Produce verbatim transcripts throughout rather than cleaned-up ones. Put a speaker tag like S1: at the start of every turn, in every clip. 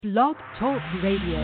S1: Blog Talk Radio.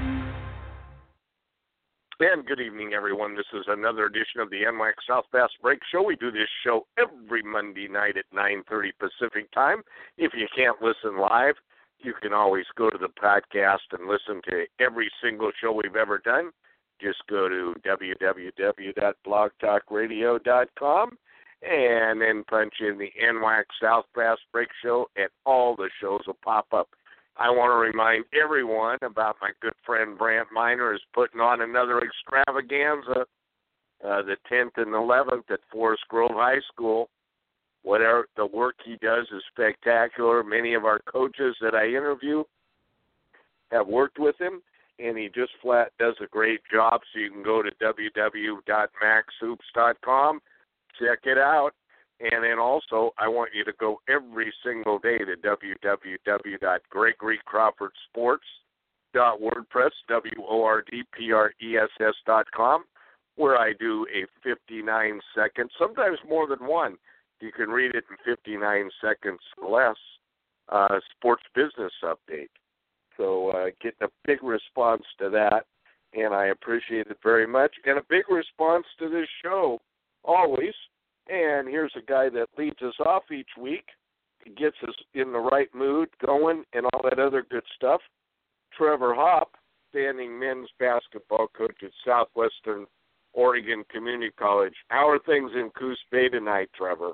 S2: And good evening, everyone. This is another edition of the N Y X South Pass Break Show. We do this show every Monday night at nine thirty Pacific Time. If you can't listen live, you can always go to the podcast and listen to every single show we've ever done. Just go to w w w dot blog talk radio dot com and then punch in the N Y X South Pass Break Show, and all the shows will pop up. I want to remind everyone about my good friend Brant Miner is putting on another extravaganza, uh, the tenth and eleventh at Forest Grove High School. Whatever the work he does is spectacular. Many of our coaches that I interview have worked with him, and he just flat does a great job. So you can go to w w w dot max hoops dot com, check it out. And then also, I want you to go every single day to w w w dot gregory crawford sports dot wordpress, W O R D P R E S S dot com, where I do a fifty-nine second, sometimes more than one. You can read it in fifty-nine seconds or less, uh, sports business update. So uh, getting a big response to that, and I appreciate it very much. And a big response to this show, always. And here's a guy that leads us off each week, gets us in the right mood, going, and all that other good stuff. Trevor Hopp, standing men's basketball coach at Southwestern Oregon Community College. How are things in Coos Bay tonight, Trevor?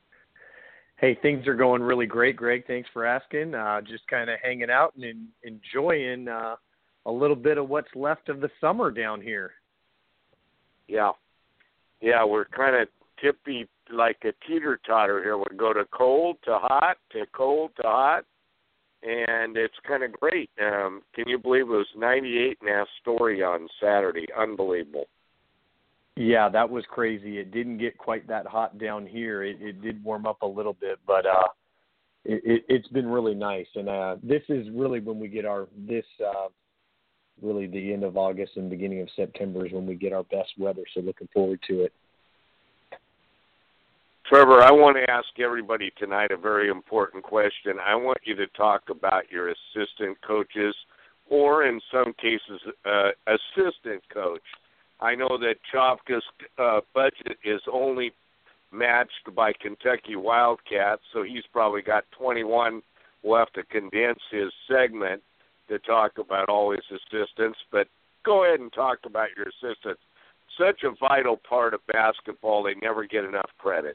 S3: Hey, things are going really great, Greg. Thanks for asking. Uh, just kind of hanging out and in, enjoying uh, a little bit of what's left of the summer down here.
S2: Yeah. Yeah, we're kind of tippy like a teeter-totter here. Would go to cold to hot to cold to hot, and it's kind of great. Um, can you believe it was ninety-eight in Astoria on Saturday? Unbelievable.
S3: Yeah, that was crazy. It didn't get quite that hot down here. It, it did warm up a little bit, but uh, it, it, it's been really nice. And uh, this is really when we get our this uh, really the end of August and beginning of September is when we get our best weather. So looking forward to it.
S2: Trevor, I want to ask everybody tonight a very important question. I want you to talk about your assistant coaches, or in some cases, uh, assistant coach. I know that Chopka's uh, budget is only matched by Kentucky Wildcats, so he's probably got twenty-one. We'll have to condense his segment to talk about all his assistants, but go ahead and talk about your assistants. Such a vital part of basketball, they never get enough credit.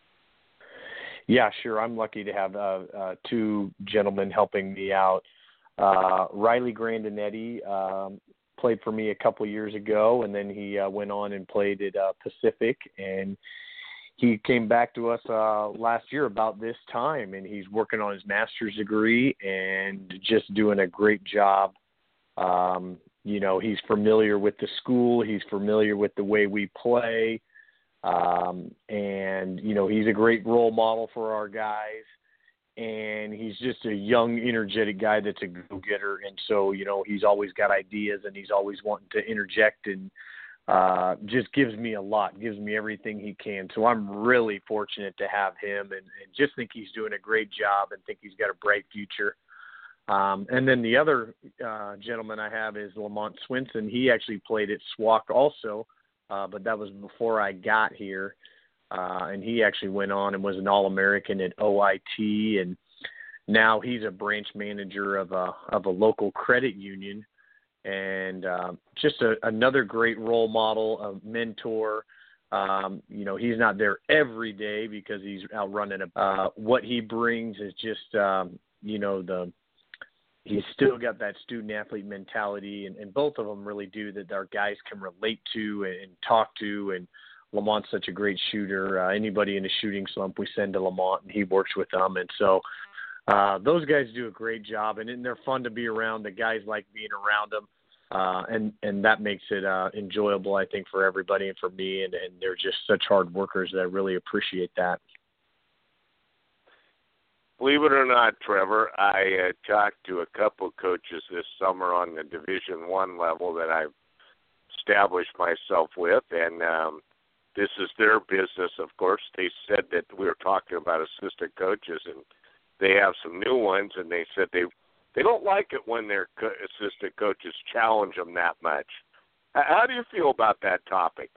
S3: Yeah, sure. I'm lucky to have uh, uh, two gentlemen helping me out. Uh, Riley Grandinetti um, played for me a couple years ago, and then he uh, went on and played at uh, Pacific. And he came back to us uh, last year about this time, and he's working on his master's degree and just doing a great job. Um, you know, he's familiar with the school. He's familiar with the way we play. Um, and, you know, he's a great role model for our guys, and he's just a young, energetic guy that's a go-getter. And so, you know, he's always got ideas, and he's always wanting to interject, and uh, just gives me a lot, gives me everything he can. So I'm really fortunate to have him, and, and just think he's doing a great job and think he's got a bright future. Um, and then the other uh, gentleman I have is Lamont Swinson. He actually played at S W A C also. Uh, but that was before I got here, uh, and he actually went on and was an All-American at O I T, and now he's a branch manager of a of a local credit union, and uh, just a, another great role model, a mentor. Um, you know, he's not there every day because he's out running. A, uh, what he brings is just, um, you know, the he's still got that student-athlete mentality, and, and both of them really do, that our guys can relate to and, and talk to. And Lamont's such a great shooter. Uh, anybody in a shooting slump, we send to Lamont, and he works with them. And so uh, those guys do a great job, and, and they're fun to be around. The guys like being around them, uh, and, and that makes it uh, enjoyable, I think, for everybody and for me. And, and they're just such hard workers that I really appreciate that.
S2: Believe it or not, Trevor, I uh, talked to a couple coaches this summer on the Division One level that I've established myself with, and um, this is their business, of course. They said that we were talking about assistant coaches, and they have some new ones, and they said they They don't like it when their co- assistant coaches challenge them that much. How do you feel about that topic?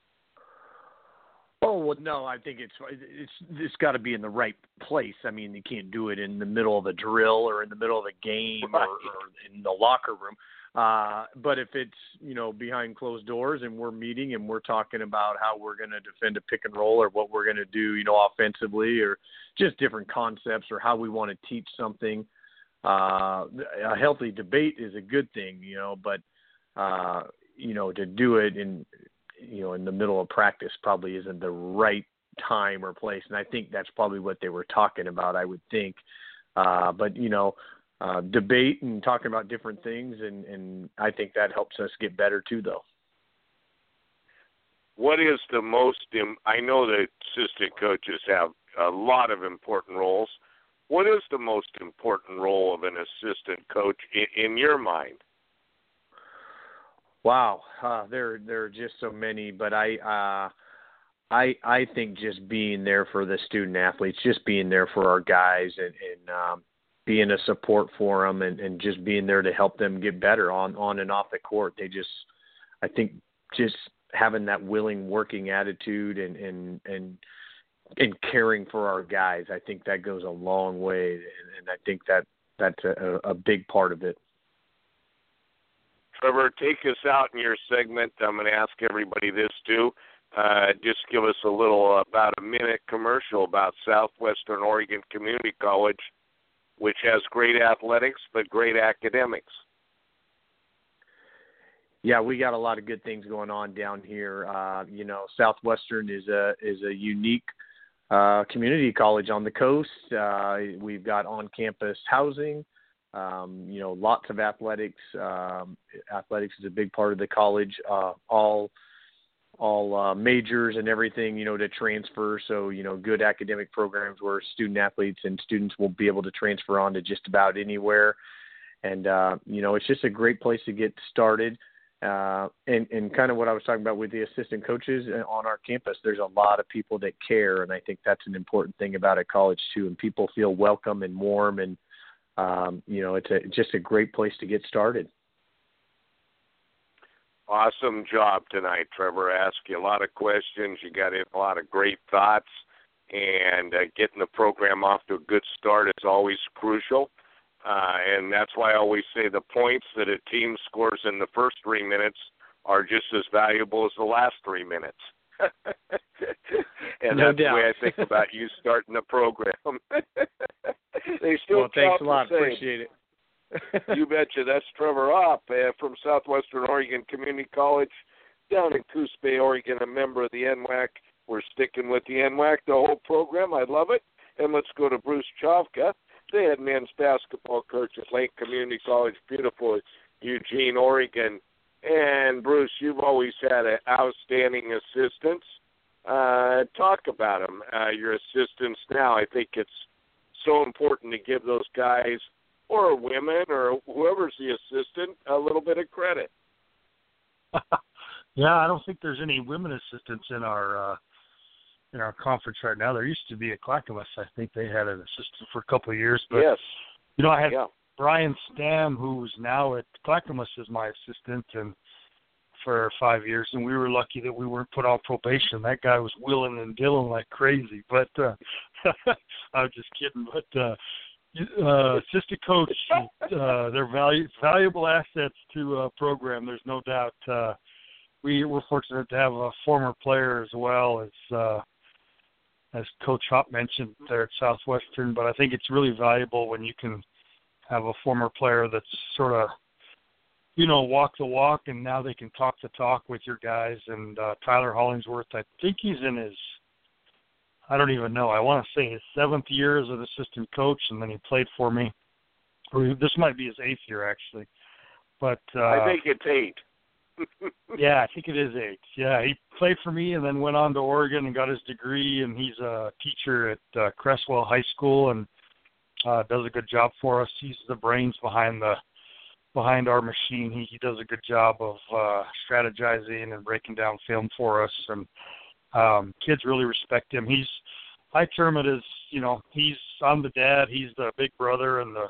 S3: Oh, well, no, I think it's it's it's got to be in the right place. I mean, you can't do it in the middle of a drill or in the middle of a game
S2: Right.
S3: or, or in the locker room. Uh, but if it's, you know, behind closed doors and we're meeting and we're talking about how we're going to defend a pick and roll or what we're going to do, you know, offensively or just different concepts or how we want to teach something, uh, a healthy debate is a good thing, you know, but, uh, you know, to do it in, you know, in the middle of practice probably isn't the right time or place. And I think that's probably what they were talking about, I would think. Uh, but, you know, uh, debate and talking about different things. And, and I think that helps us get better too, though.
S2: What is the most, I know that assistant coaches have a lot of important roles. What is the most important role of an assistant coach in, in your mind?
S3: Wow, uh, there there are just so many, but I uh, I I think just being there for the student athletes, just being there for our guys, and, and um, being a support for them, and, and just being there to help them get better on, on and off the court. They just, I think, just having that willing working attitude and and and, and caring for our guys, I think that goes a long way, and, and I think that that's a, a big part of it.
S2: Trevor, take us out in your segment. I'm going to ask everybody this too. Uh, just give us a little, uh, about a minute commercial about Southwestern Oregon Community College, which has great athletics but great academics.
S3: Yeah, we got a lot of good things going on down here. Uh, you know, Southwestern is a is a unique uh, community college on the coast. Uh, we've got on-campus housing. Um, you know, lots of athletics. Um, athletics is a big part of the college. Uh, all, all uh, majors and everything, you know, to transfer. So, you know, good academic programs where student athletes and students will be able to transfer on to just about anywhere. And, uh, you know, it's just a great place to get started. Uh, and, and kind of what I was talking about with the assistant coaches on our campus, there's a lot of people that care. And I think that's an important thing about a college too. And people feel welcome and warm and, Um, you know, it's a, just a great place to get started.
S2: Awesome job tonight, Trevor. Asked you a lot of questions. You got in a lot of great thoughts, and uh, getting the program off to a good start is always crucial. Uh, and that's why I always say the points that a team scores in the first three minutes are just as valuable as the last three minutes. And
S3: no
S2: that's
S3: doubt.
S2: the way I think about you starting the program. They still
S3: well, thanks a lot.
S2: the same.
S3: Appreciate it.
S2: You betcha. That's Trevor Opp uh, from Southwestern Oregon Community College down in Coos Bay, Oregon, a member of the N W A C. We're sticking with the N W A C the whole program. I love it. And let's go to Bruce Chavka, the head men's basketball coach at Lake Community College, beautiful Eugene, Oregon. And, Bruce, you've always had an outstanding assistants. Uh, talk about them, uh, your assistants now. I think it's so important to give those guys or women or whoever's the assistant a little bit of credit.
S4: Yeah, I don't think there's any women assistants in our uh, in our conference right now. There used to be at Clackamas. I think they had an assistant for a couple of years. But,
S2: yes.
S4: You know, I had
S2: yeah.
S4: Brian Stam, who's now at Clackamas, as my assistant, and for five years, and we were lucky that we weren't put on probation. That guy was wheeling and dealing like crazy. But uh, I was just kidding. But uh, uh, assistant coach, uh, they're valu- valuable assets to a program. There's no doubt. Uh, we we're fortunate to have a former player as well as uh, as Coach Hop mentioned there at Southwestern. But I think it's really valuable when you can have a former player that's sort of, you know, walk the walk, and now they can talk the talk with your guys. And uh, Tyler Hollingsworth, I think he's in his, I don't even know, I want to say his seventh year as an assistant coach, and then he played for me. Or this might be his eighth year, actually. But uh,
S2: I think it's eight.
S4: Yeah, I think it is eight. Yeah, he played for me and then went on to Oregon and got his degree, and he's a teacher at uh, Cresswell High School and uh, does a good job for us. He's the brains behind the behind our machine. He, he does a good job of uh, strategizing and breaking down film for us, and um, kids really respect him. He's, I term it as, you know, he's, I'm the dad, he's the big brother and the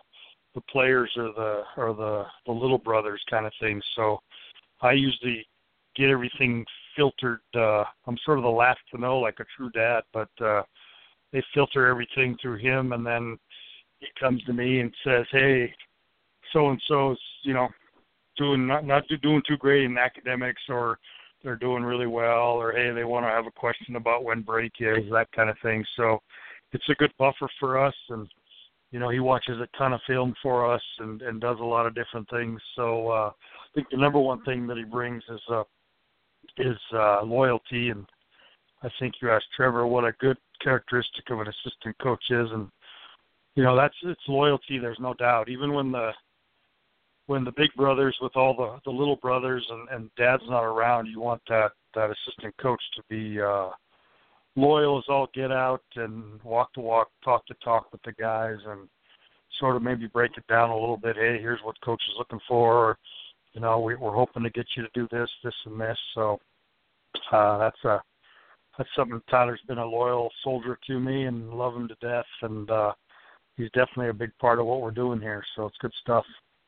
S4: the players are the are the, the little brothers kind of thing. So I usually get everything filtered. Uh, I'm sort of the last to know, like a true dad, but uh, they filter everything through him, and then he comes to me and says, "Hey, so and so's, you know, doing not not doing too great in academics, or they're doing really well, or hey, they want to have a question about when break is, that kind of thing." So it's a good buffer for us, and you know, he watches a ton of film for us and, and does a lot of different things. So uh, I think the number one thing that he brings is uh, is uh, loyalty, and I think you asked Trevor what a good characteristic of an assistant coach is, and you know, that's it's loyalty. There's no doubt. Even when the when the big brothers with all the, the little brothers and, and dad's not around, you want that, that assistant coach to be uh, loyal as all get out and walk to walk, talk to talk with the guys, and sort of maybe break it down a little bit. Hey, here's what coach is looking for. Or, you know, we, we're hoping to get you to do this, this, and this. So uh, that's a that's something. Tyler's been a loyal soldier to me and love him to death, and uh, he's definitely a big part of what we're doing here. So it's good stuff.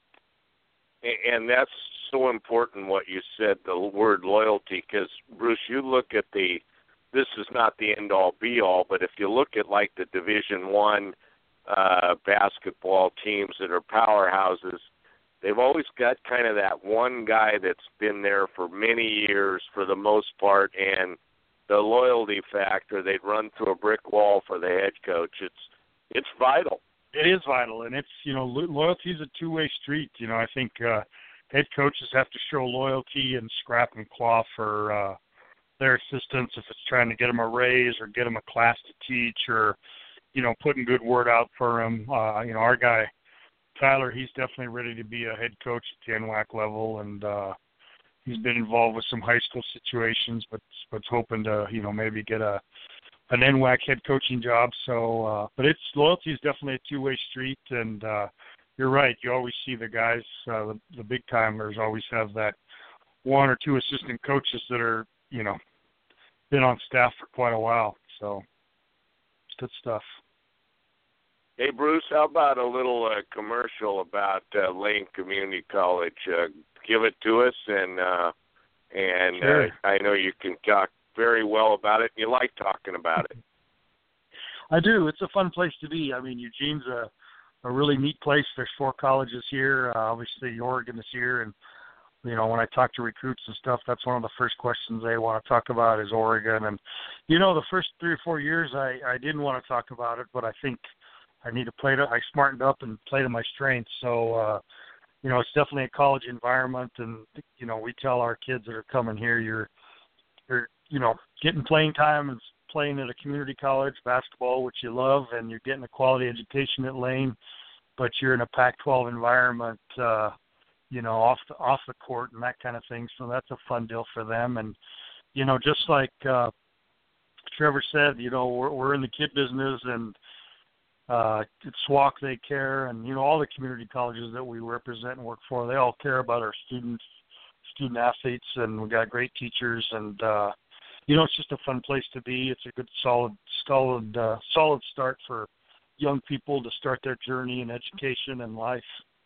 S2: And that's so important what you said, the word loyalty, because, Bruce, you look at the, this is not the end-all, be-all, but if you look at, like, the Division One uh, basketball teams that are powerhouses, they've always got kind of that one guy that's been there for many years for the most part, and the loyalty factor, they'd run through a brick wall for the head coach. It's it's vital.
S4: It is vital, and it's, you know, loyalty is a two-way street. You know, I think uh, head coaches have to show loyalty and scrap and claw for uh, their assistants if it's trying to get them a raise or get them a class to teach, or, you know, putting good word out for them. Uh, you know, our guy, Tyler, he's definitely ready to be a head coach at the N W A C level, and uh, he's been involved with some high school situations, but but's hoping to, you know, maybe get a an N W A C head coaching job. So, uh, but it's loyalty is definitely a two-way street, and uh, you're right. You always see the guys, uh, the, the big timers, always have that one or two assistant coaches that are, you know, been on staff for quite a while. So, it's good stuff.
S2: Hey, Bruce, how about a little uh, commercial about uh, Lane Community College? Uh, give it to us, and uh, and
S4: sure.
S2: uh, I know you can talk very well about it. You like talking about it.
S4: I do. It's a fun place to be. I mean, Eugene's a, a really neat place. There's four colleges here. Uh, obviously, Oregon is here, and you know, when I talk to recruits and stuff, that's one of the first questions they want to talk about is Oregon. And you know, the first three or four years, I, I didn't want to talk about it, but I think I need to play to. I smartened up and play to my strengths. So, uh, you know, it's definitely a college environment, and you know, we tell our kids that are coming here, you're you're you know, getting playing time and playing at a community college, basketball, which you love, and you're getting a quality education at Lane, but you're in a Pac twelve environment, uh, you know, off the, off the court and that kind of thing. So that's a fun deal for them. And, you know, just like uh, Trevor said, you know, we're, we're in the kid business, and uh, at S W A C they care, and, you know, all the community colleges that we represent and work for, they all care about our students, student athletes, and we got great teachers, and, uh, you know, it's just a fun place to be. It's a good, solid, solid, uh, solid start for young people to start their journey in education and life.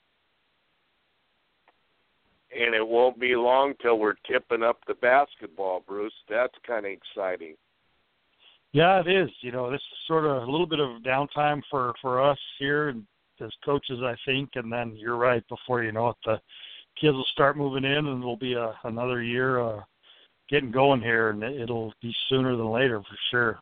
S2: And it won't be long till we're tipping up the basketball, Bruce. That's kind of exciting.
S4: Yeah, it is. You know, this is sort of a little bit of downtime for, for us here and as coaches, I think. And then you're right, before you know it, the kids will start moving in, and it'll be a, another year uh, getting going here, and it'll be sooner than later for sure.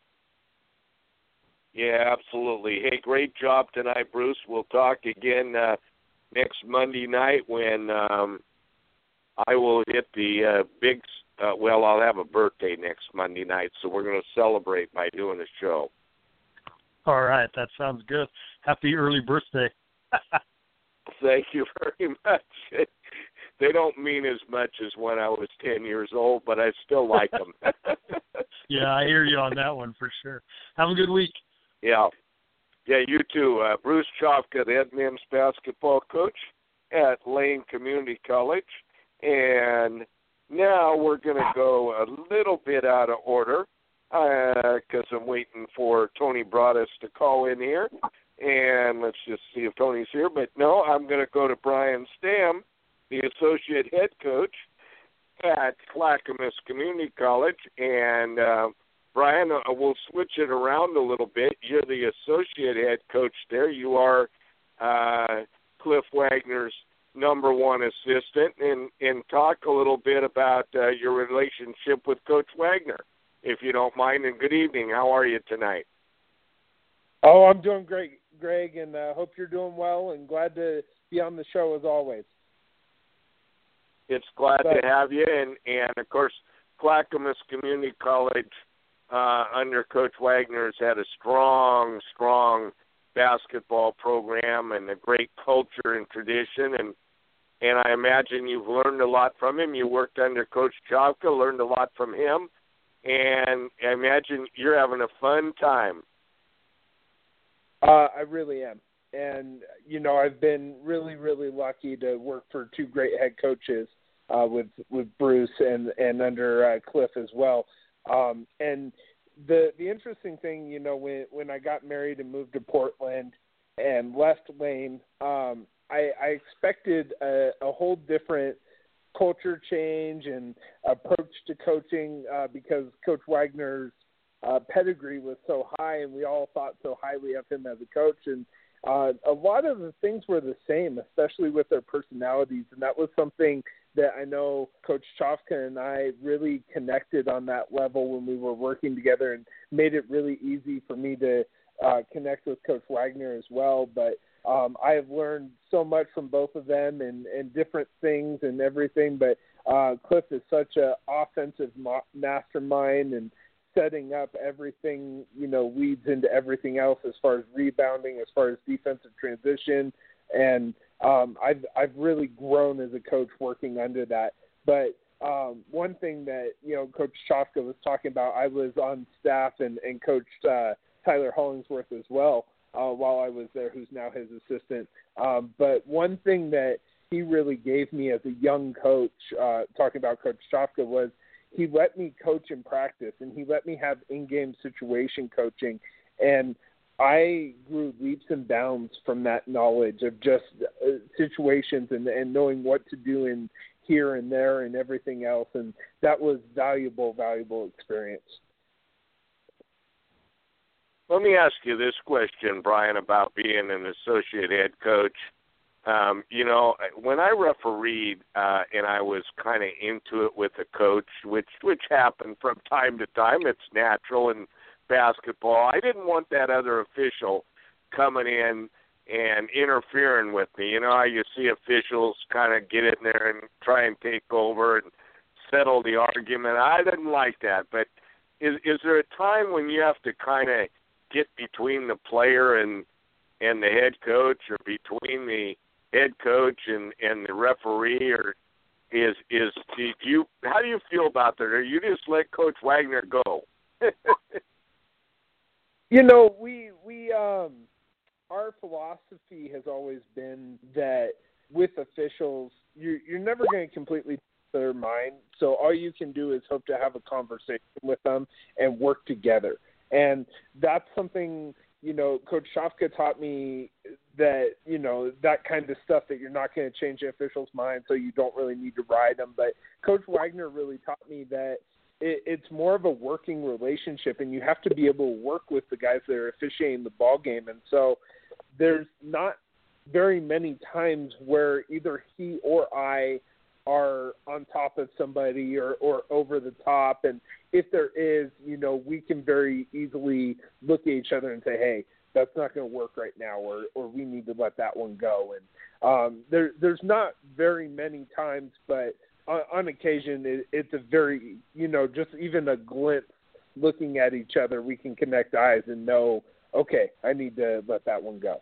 S2: Yeah, absolutely. Hey, great job tonight, Bruce. We'll talk again uh, next Monday night when um, I will hit the uh, big, uh, well, I'll have a birthday next Monday night, so we're going to celebrate by doing a show.
S4: All right, that sounds good. Happy early birthday.
S2: Thank you very much. They don't mean as much as when I was ten years old, but I still like them.
S4: Yeah, I hear you on that one for sure. Have a good week.
S2: Yeah. Yeah, you too. Uh, Bruce Chofka, the Ed Mims basketball coach at Lane Community College. And now we're going to go a little bit out of order because uh, I'm waiting for Tony Broadus to call in here. And let's just see if Tony's here. But no, I'm going to go to Brian Stam, the associate head coach at Clackamas Community College. And uh, Brian, uh, we'll switch it around a little bit. You're the associate head coach there. You are uh, Cliff Wagner's number one assistant. And, and talk a little bit about uh, your relationship with Coach Wagner, if you don't mind. And good evening. How are you tonight?
S5: Oh, I'm doing great, Greg, and I uh, hope you're doing well, and glad to be on the show as always.
S2: It's glad
S5: but,
S2: to have you, and, and of course, Clackamas Community College uh, under Coach Wagner has had a strong, strong basketball program and a great culture and tradition, and and I imagine you've learned a lot from him. You worked under Coach Chavka, learned a lot from him, and I imagine you're having a fun time.
S5: Uh, I really am. And, you know, I've been really, really lucky to work for two great head coaches uh, with with Bruce and, and under uh, Cliff as well. Um, and the the interesting thing, you know, when, when I got married and moved to Portland and left Lane, um, I, I expected a, a whole different culture change and approach to coaching uh, because Coach Wagner's Uh, pedigree was so high, and we all thought so highly of him as a coach. And uh, a lot of the things were the same, especially with their personalities. And that was something that I know Coach Chavka and I really connected on that level when we were working together, and made it really easy for me to uh, connect with Coach Wagner as well. But um, I have learned so much from both of them, and, and different things and everything. But uh, Cliff is such an offensive ma- mastermind, and setting up everything, you know, weeds into everything else as far as rebounding, as far as defensive transition. And um, I've, I've really grown as a coach working under that. But um, one thing that, you know, Coach Chavka was talking about, I was on staff and, and coached uh, Tyler Hollingsworth as well uh, while I was there, who's now his assistant. Um, but one thing that he really gave me as a young coach, uh, talking about Coach Chavka, was he let me coach in practice, and he let me have in-game situation coaching. And I grew leaps and bounds from that knowledge of just uh, situations and, and knowing what to do in here and there and everything else. And that was valuable, valuable experience.
S2: Let me ask you this question, Brian, about being an associate head coach. Um, you know, when I refereed uh, and I was kind of into it with a coach, which which happened from time to time, it's natural in basketball. I didn't want that other official coming in and interfering with me. You know how you see officials kind of get in there and try and take over and settle the argument. I didn't like that. But is is there a time when you have to kind of get between the player and and the head coach, or between the head coach and, and the referee, or is is do you how do you feel about that? Or you just let Coach Wagner go?
S5: You know, we we um our philosophy has always been that with officials, you you're never going to completely their mind. So all you can do is hope to have a conversation with them and work together. And that's something, you know, Coach Chavka taught me, that, you know, that kind of stuff, that you're not going to change the official's mind, so you don't really need to ride them. But Coach Wagner really taught me that it, it's more of a working relationship, and you have to be able to work with the guys that are officiating the ball game. And so there's not very many times where either he or I are on top of somebody or, or over the top. And if there is, you know, we can very easily look at each other and say, hey, that's not going to work right now, or, or we need to let that one go. And um, there, there's not very many times, but on, on occasion it, it's a very, you know, just even a glimpse looking at each other, we can connect eyes and know, okay, I need to let that one go.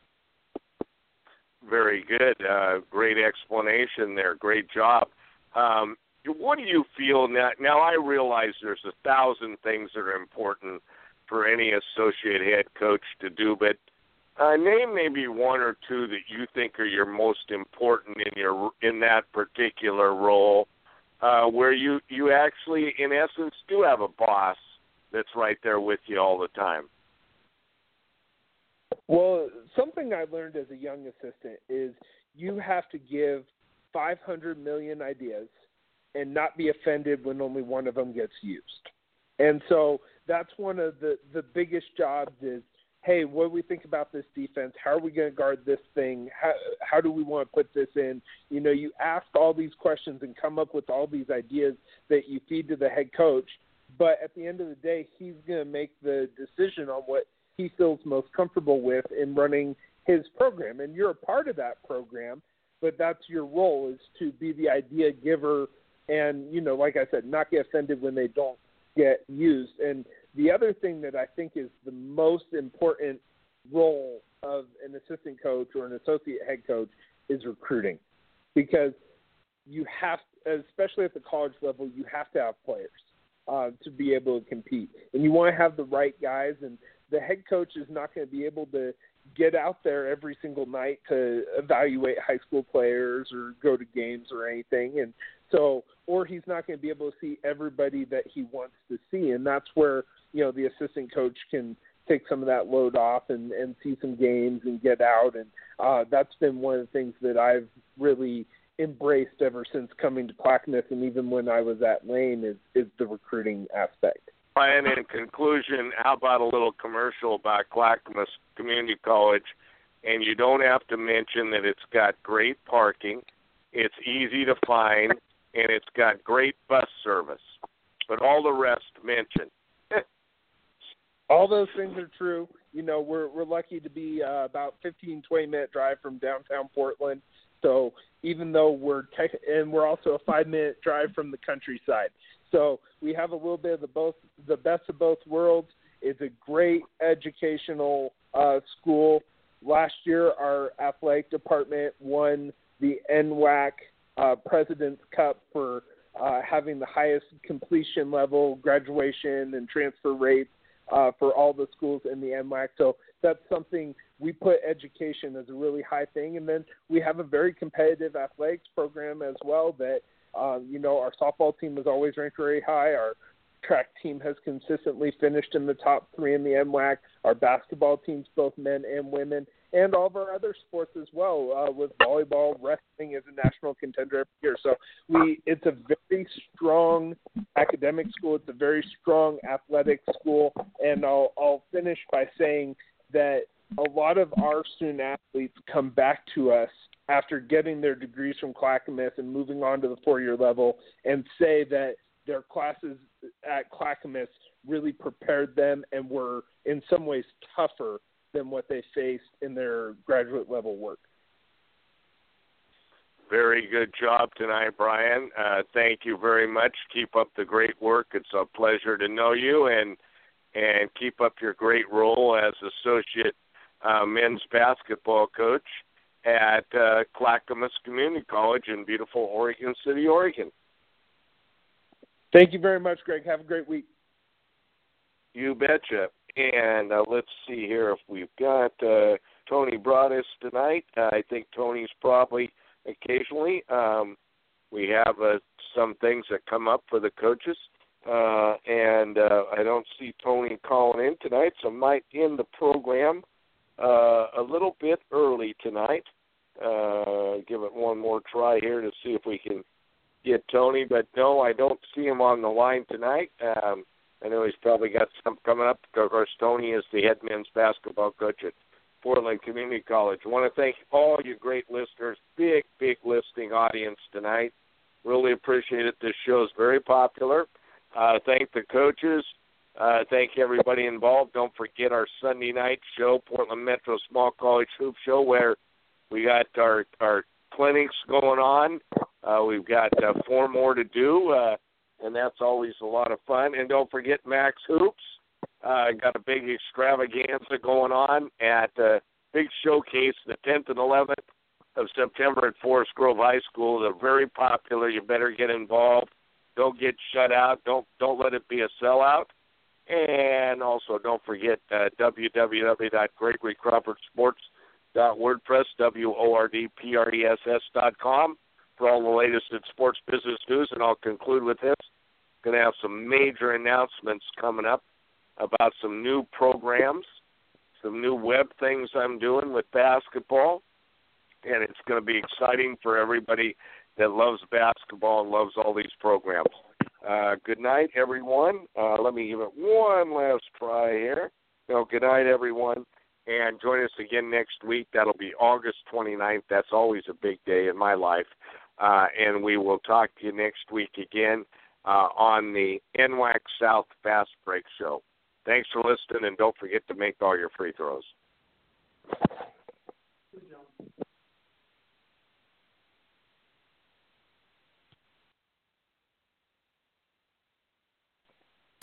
S2: Very good. Uh, great explanation there. Great job. Um, what do you feel now? Now, I realize there's a thousand things that are important for any associate head coach to do, but uh, name maybe one or two that you think are your most important in your in that particular role, uh, where you, you actually, in essence, do have a boss that's right there with you all the time.
S5: Well, something I learned as a young assistant is you have to give five hundred million ideas and not be offended when only one of them gets used. And so that's one of the, the biggest jobs is, hey, what do we think about this defense? How are we going to guard this thing? How, how do we want to put this in? You know, you ask all these questions and come up with all these ideas that you feed to the head coach. But at the end of the day, he's going to make the decision on what he feels most comfortable with in running his program. And you're a part of that program, but that's your role, is to be the idea giver and, you know, like I said, not get offended when they don't get used. And the other thing that I think is the most important role of an assistant coach or an associate head coach is recruiting, because you have, especially at the college level, you have to have players uh, to be able to compete. And you want to have the right guys, and the head coach is not going to be able to get out there every single night to evaluate high school players or go to games or anything. And so, or he's not going to be able to see everybody that he wants to see. And that's where, you know, the assistant coach can take some of that load off and, and see some games and get out. And uh, that's been one of the things that I've really embraced ever since coming to Clackamas, and even when I was at Lane, is, is the recruiting aspect.
S2: And in conclusion, how about a little commercial about Clackamas Community College? And you don't have to mention that it's got great parking, it's easy to find, and it's got great bus service. But all the rest mention.
S5: All those things are true. You know, we're we're lucky to be uh, about fifteen, twenty minute drive from downtown Portland. So even though we're tech, and we're also a five minute drive from the countryside. So we have a little bit of the both, the best of both worlds. It's a great educational uh, school. Last year, our athletic department won the N W A C uh, President's Cup for uh, having the highest completion level, graduation, and transfer rates uh, for all the schools in the N W A C. So that's something we put education as a really high thing. And then we have a very competitive athletics program as well that, Um, you know, our softball team is always ranked very high. Our track team has consistently finished in the top three in the N W A C. Our basketball teams, both men and women, and all of our other sports as well, uh, with volleyball, wrestling is a national contender every year. So we, it's a very strong academic school. It's a very strong athletic school. And I'll, I'll finish by saying that a lot of our student athletes come back to us after getting their degrees from Clackamas and moving on to the four-year level, and say that their classes at Clackamas really prepared them and were in some ways tougher than what they faced in their graduate level work.
S2: Very good job tonight, Brian. Uh, thank you very much. Keep up the great work. It's a pleasure to know you, and and keep up your great role as associate uh, men's basketball coach at uh, Clackamas Community College in beautiful Oregon City, Oregon.
S5: Thank you very much, Greg. Have a great week.
S2: You betcha. And uh, let's see here if we've got uh, Tony Broadus tonight. Uh, I think Tony's probably occasionally. Um, we have uh, some things that come up for the coaches, uh, and uh, I don't see Tony calling in tonight, so might end the program uh, a little bit early tonight. Uh, give it one more try here to see if we can get Tony. But no, I don't see him on the line tonight. Um, I know he's probably got something coming up. Of course, Tony is the head men's basketball coach at Portland Community College. I want to thank all you great listeners, big, big listening audience tonight. Really appreciate it. This show is very popular. Uh, thank the coaches. Uh, thank everybody involved. Don't forget our Sunday night show, Portland Metro Small College Hoop Show, where we got our, our clinics going on. Uh, we've got uh, four more to do, uh, and that's always a lot of fun. And don't forget Max Hoops. Uh, got a big extravaganza going on at uh, big showcase the tenth and eleventh of September at Forest Grove High School. They're very popular. You better get involved. Don't get shut out. Don't don't let it be a sellout. And also don't forget uh, w w w dot gregory crawford sports dot wordpress, W O R D P R E S S dot com for all the latest in sports business news. And I'll conclude with this. Going to have some major announcements coming up about some new programs, some new web things I'm doing with basketball, and it's going to be exciting for everybody that loves basketball and loves all these programs. Uh, good night, everyone. Uh, let me give it one last try here. No, good night, everyone. And join us again next week. That'll be August twenty-ninth. That's always a big day in my life. Uh, and we will talk to you next week again uh, on the N W A C South Fast Break Show. Thanks for listening, and don't forget to make all your free throws.